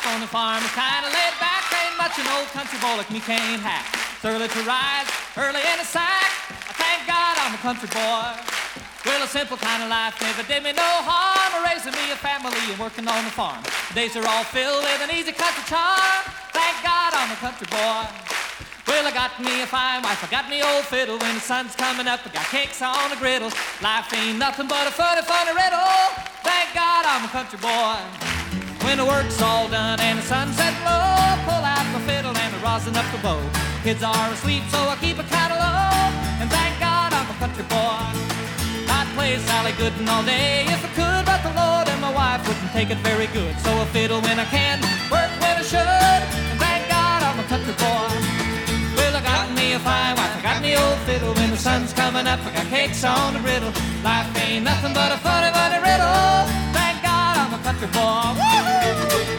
on the farm is kinda laid back. Ain't much an old country boy like me can't hack. It's early to rise, early in the sack. I thank God I'm a country boy. Well, a simple kind of life never did me no harm. Raising me a family and working on the farm. The days are all filled with an easy country charm. Thank God I'm a country boy. Well, I got me a fine wife, I got me old fiddle. When the sun's coming up, I got cakes on the griddle. Life ain't nothing but a funny, funny riddle. Thank God I'm a country boy. When the work's all done and the sunset low, pull out my fiddle and I rosin up the bow. Kids are asleep, so I keep it kinda low. And thank God I'm a country boy. I'd play Sally Gooden all day if I could, but the Lord and my wife wouldn't take it very good. So I fiddle when I can, work when I should. And thank God I'm a country boy. Well, I got me a fine wife, I got me old fiddle. When the sun's coming up, I got cakes on the griddle. Life ain't nothing but a funny, funny riddle. Thank God I'm a country boy. Woo-hoo!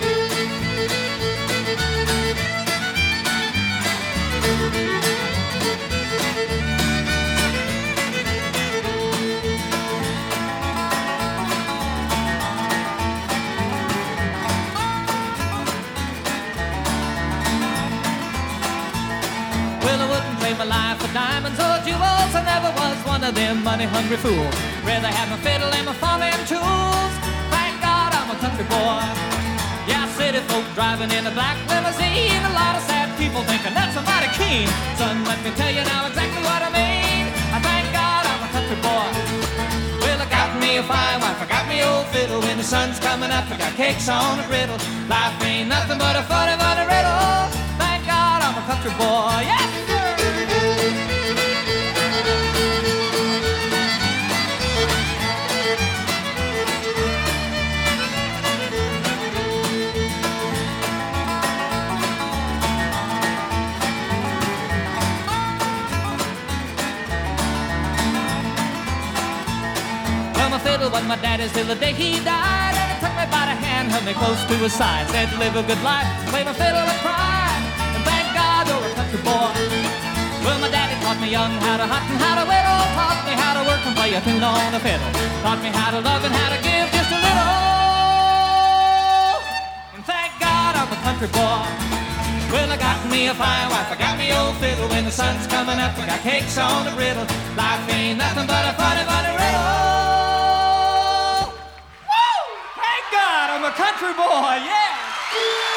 Well, I wouldn't trade my life for diamonds or jewels. I never was one of them money-hungry fools. Rather have my fiddle and my farming tools. Thank God I'm a country boy. Yeah, city folk driving in a black limousine. A lot of sad people thinking that's somebody keen. Son, let me tell you now exactly what I mean. I thank God I'm a country boy. Well, I got me a fine wife, I got me old fiddle. When the sun's coming up, I got cakes on the griddle. Life ain't nothing but a funny, funny riddle. Thank God I'm a country boy. Yes, sir! Well, my fiddle was my daddy's till the day he died. And he took me by the hand, held me close to his side. Said to live a good life, play my fiddle and cry. And thank God you're a country boy. Well, my daddy taught me young how to hunt and how to whittle. Taught me how to work and play a tune on the fiddle. Taught me how to love and how to give just a little. And thank God I'm a country boy. Well, I got me a fine wife, I got me old fiddle. When the sun's coming up, I got cakes on the griddle. Life ain't nothing but a funny, funny riddle. Woo! Thank God I'm a country boy, yeah!